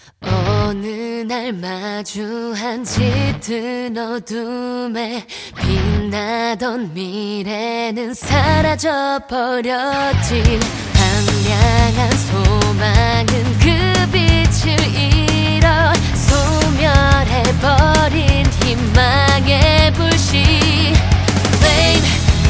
어느 날 마주한 짙은 어둠에 빛나던 미래는 사라져버렸지. 황량한 소망은 그 빛을 잃어 소멸해버린 희망의 불씨. Flame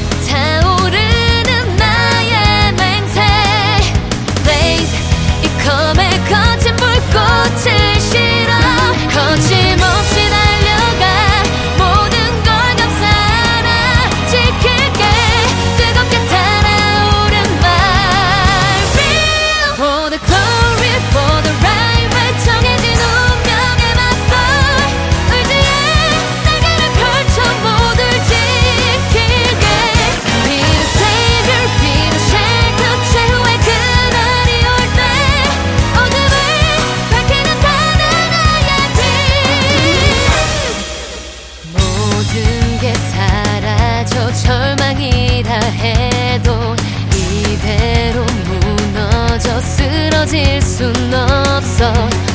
타오르는 나의 맹세. Blaze 이 검의 거친 불꽃을 실어 거침없이 달려가 모든 걸 감싸라. 지킬게 뜨겁게 달아오른 말. Real for the glory for the right way 정해진 운명에 맞서 의지의 날개를 펼쳐 모두 지킬게. Be the savior, be the shelter. 최후의 그날이 올 때 어둠을 밝히는 단은 나의 빛. 모든 게 사라져 절망이라 해도 이대로 무너져 쓰러질 순 없어.